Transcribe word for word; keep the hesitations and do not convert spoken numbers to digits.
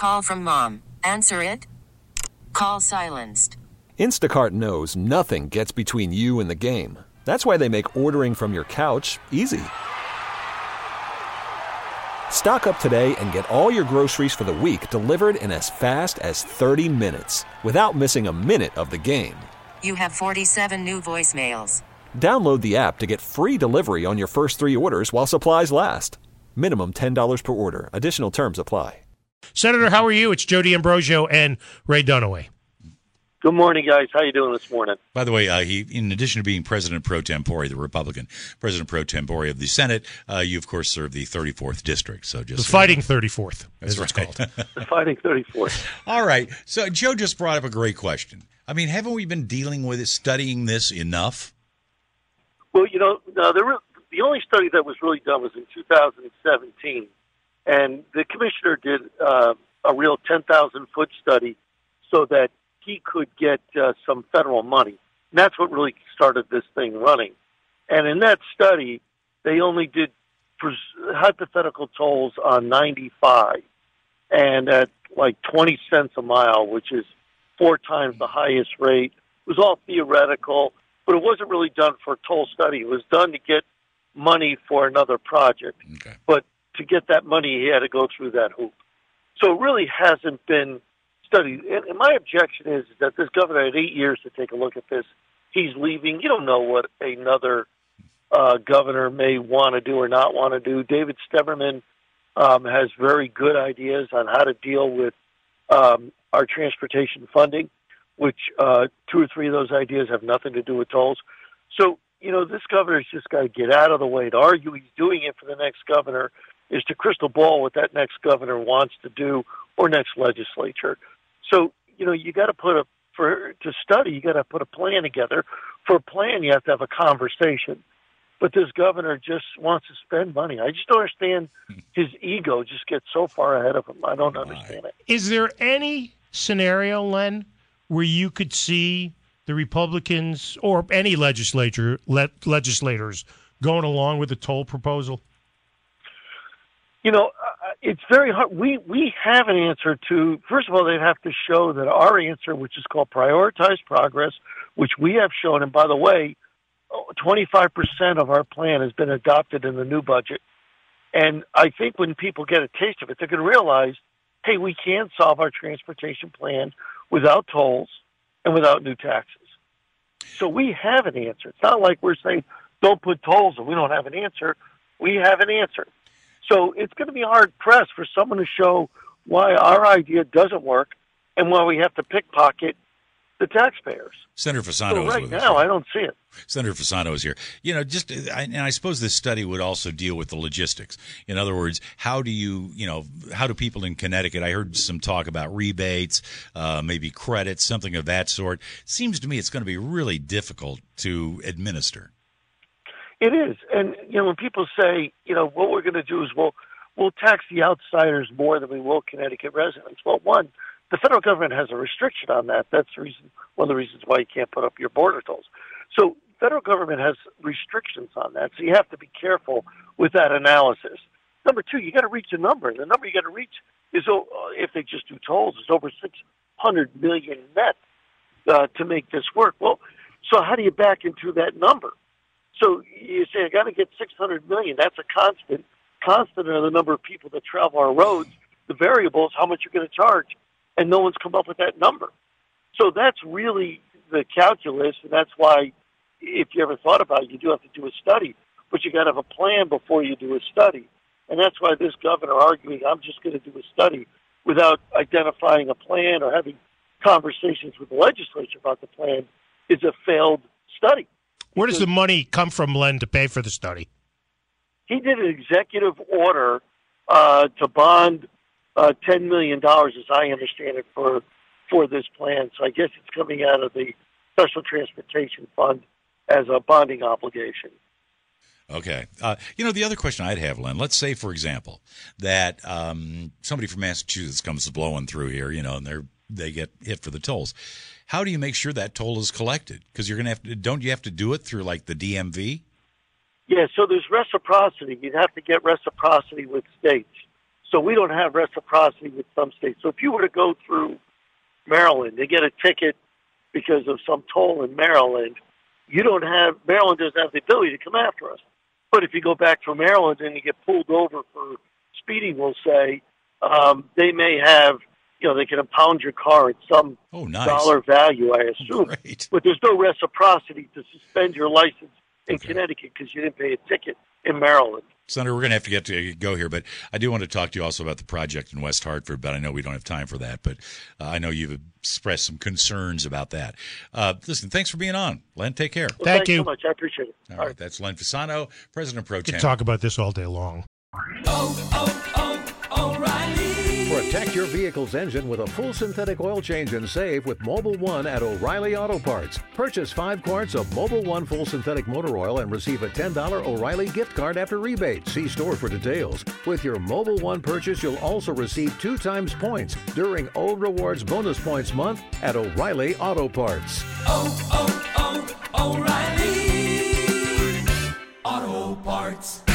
Call from mom. Answer it. Call silenced. Instacart knows nothing gets between you and the game. That's why they make ordering from your couch easy. Stock up today and get all your groceries for the week delivered in as fast as thirty minutes without missing a minute of the game. You have forty-seven new voicemails. Download the app to get free delivery on your first three orders while supplies last. Minimum ten dollars per order. Additional terms apply. Senator, how are you? It's Joe D'Ambrosio and Ray Dunaway. Good morning, guys. How you doing this morning? By the way, uh, he, in addition to being President pro tempore, the Republican President pro tempore of the Senate, uh, you, of course, serve the thirty-fourth District. So just The Fighting know. thirty-fourth, That's as right. it's called. The Fighting thirty-fourth. All right. So Joe just brought up a great question. I mean, haven't we been dealing with it, studying this enough? Well, you know, no, there were, the only study that was really done was in two thousand seventeen, and the commissioner did uh, a real ten thousand foot study so that he could get uh, some federal money. And that's what really started this thing running. And in that study, they only did pres- hypothetical tolls on ninety-five, and at like twenty cents a mile, which is four times the highest rate. It was all theoretical, but it wasn't really done for a toll study. It was done to get money for another project. Okay. But to get that money, he had to go through that hoop. So it really hasn't been studied. And, and my objection is, is that this governor had eight years to take a look at this. He's leaving. You don't know what another uh, governor may want to do or not want to do. David Steverman um, has very good ideas on how to deal with um, our transportation funding, which uh, two or three of those ideas have nothing to do with tolls. So, you know, this governor's just got to get out of the way. To argue he's doing it for the next governor is to crystal ball what that next governor wants to do or next legislature. So, you know, you got to put a, for to study, you got to put a plan together. For a plan, you have to have a conversation. But this governor just wants to spend money. I just don't understand. His ego just gets so far ahead of him. I don't understand it. Is there any scenario, Len, where you could see the Republicans or any legislature le- legislators going along with the toll proposal? You know, uh, it's very hard. We we have an answer to, first of all, they'd have to show that our answer, which is called prioritized progress, which we have shown, and by the way, twenty-five percent of our plan has been adopted in the new budget. And I think when people get a taste of it, they're going to realize, hey, we can solve our transportation plan without tolls and without new taxes. So we have an answer. It's not like we're saying, don't put tolls and we don't have an answer. We have an answer. So it's going to be hard-pressed for someone to show why our idea doesn't work and why we have to pickpocket the taxpayers. Senator Fasano so is right with us. now, I don't see it. Senator Fasano is here. You know, just I, and I suppose this study would also deal with the logistics. In other words, how do you, you know, how do people in Connecticut? I heard some talk about rebates, uh, maybe credits, something of that sort. Seems to me it's going to be really difficult to administer. It is, and you know, when people say, you know, what we're going to do is we'll we'll tax the outsiders more than we will Connecticut residents. Well, one, the federal government has a restriction on that. That's the reason, one of the reasons why you can't put up your border tolls. So federal government has restrictions on that, so you have to be careful with that analysis. Number two, you got to reach a number, and the number you got to reach is, uh, if they just do tolls, is over six hundred million net uh, to make this work. Well, so how do you back into that number? So you say, I got to get six hundred million. That's a constant. Constant are the number of people that travel our roads. The variable is how much you're going to charge, and no one's come up with that number. So that's really the calculus, and that's why, if you ever thought about it, you do have to do a study, but you got to have a plan before you do a study. And that's why this governor arguing, I'm just going to do a study without identifying a plan or having conversations with the legislature about the plan is a failed study. Where does the money come from, Len, to pay for the study? He did an executive order uh, to bond uh, ten million dollars, as I understand it, for for this plan. So I guess it's coming out of the Special Transportation Fund as a bonding obligation. Okay. Uh, you know, the other question I'd have, Len, let's say, for example, that um, somebody from Massachusetts comes blowing through here, you know, and they're they get hit for the tolls. How do you make sure that toll is collected? Because you're going to have to, don't you have to do it through like the D M V? Yeah, so there's reciprocity. You'd have to get reciprocity with states. So we don't have reciprocity with some states. So if you were to go through Maryland and get a ticket because of some toll in Maryland, you don't have, Maryland doesn't have the ability to come after us. But if you go back from Maryland and you get pulled over for speeding, we'll say, um, they may have, you know, they can impound your car at some oh, nice. dollar value, I assume. Great. But there's no reciprocity to suspend your license in Okay. Connecticut because you didn't pay a ticket in Maryland. Senator, we're going to have to get to go here, but I do want to talk to you also about the project in West Hartford, but I know we don't have time for that. But uh, I know you've expressed some concerns about that. Uh, listen, thanks for being on. Len, take care. Well, Thank thanks you. so much. I appreciate it. All right, that's Len Fasano, President Pro We Tem. could talk about this all day long. Oh, oh, oh, O'Reilly. Protect your vehicle's engine with a full synthetic oil change and save with Mobil one at O'Reilly Auto Parts. Purchase five quarts of Mobil one full synthetic motor oil and receive a ten dollars O'Reilly gift card after rebate. See store for details. With your Mobil one purchase, you'll also receive two times points during O Rewards Bonus Points Month at O'Reilly Auto Parts. Oh, oh, oh, O'Reilly. Auto Parts.